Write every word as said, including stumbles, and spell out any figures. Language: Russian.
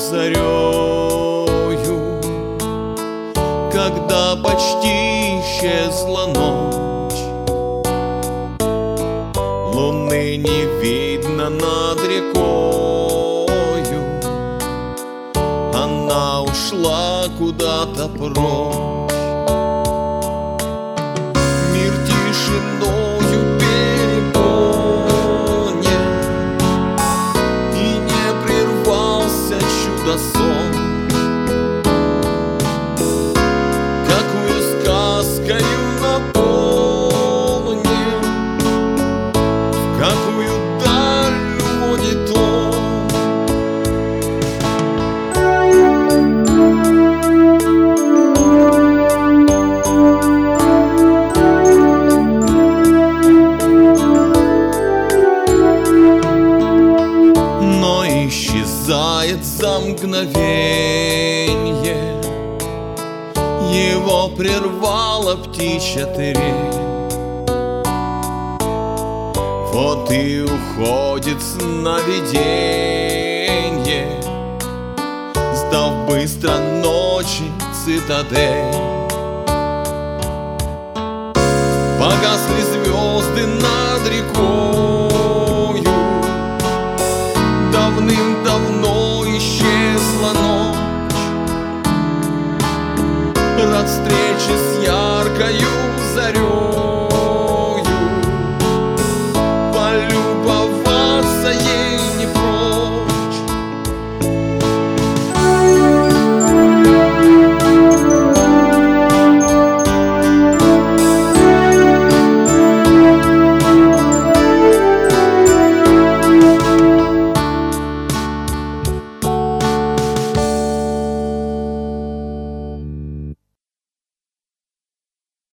зарею, когда почти исчезла ночь. Луны не видно над рекою, она ушла куда-то прочь. Мир тишиною переполнен, и не прервался чудо-сон. Какую сказкою наполнен, в какую даль уводит он. Исчезает за мгновенье, его прервала птичья трель. Вот и уходит сновиденье, сдав быстро ночи цитадель. Погасли звезды над рекой,